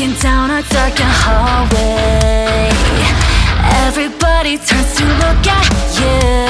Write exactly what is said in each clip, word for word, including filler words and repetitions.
Walking down a darkened hallway, everybody turns to look at you.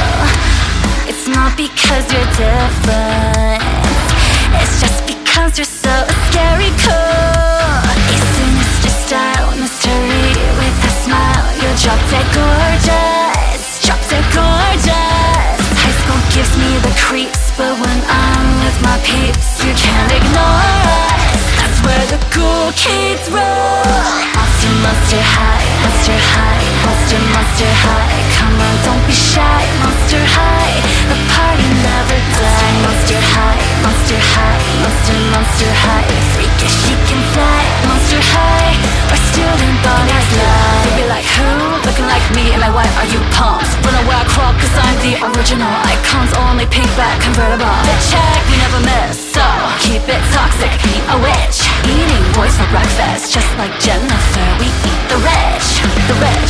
It's not because you're different, it's just because you're so scary cool. A sinister style, mystery with a smile. You're drop dead gorgeous, drop dead gorgeous. High school gives me the creeps, but when I'm with my peeps, you can't ignore us. That's where the cool kids roll. Monster, monster high, monster high, monster, monster high. Come on, don't be shy, monster high. The party never dies. Monster high, monster high, monster, monster high. Freakish, she can fly, monster high. Our student bodies lie. They be like, who? Looking like me, am I white? Are you pumped? Run away, I crawl, cause I'm the original. Icons only pink back convertible. The check we never miss, so keep it toxic, be a witch. Eating boys for breakfast, just like Jennifer, we eat the rich. The rich,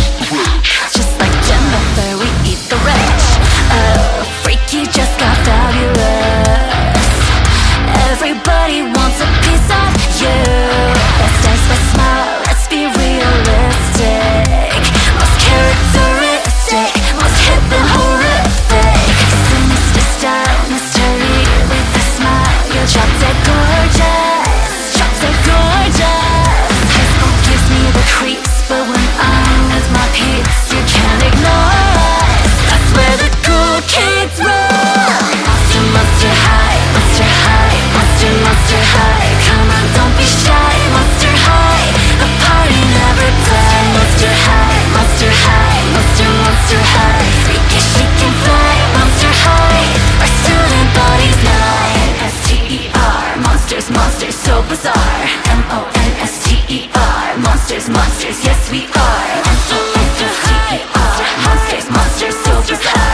just like Jennifer, we eat the rich. Oh, freaky just got fabulous. Everybody wants a piece of you. Let's dance, let's smile, let's be realistic. Most characteristic, most hip and horrific. Sinister style, mystery with a smile. You're drop dead gorgeous, drop dead gorgeous. High school gives me the creeps, but when I'm with my peeps, you can't ignore us. That's where the cool kids roll. Monster, monster high, monster high, monster, monster high. Come on, don't be shy, monster high. The party never dies. Monster high, monster high, monster, monster high. Freakish, she can fly, monster high. Our student bodies lie. S T E R, monsters, monsters, so bizarre. M O N S T E R, monsters, monsters, yes we are. Monster, monster high, monsters, monsters, so bizarre.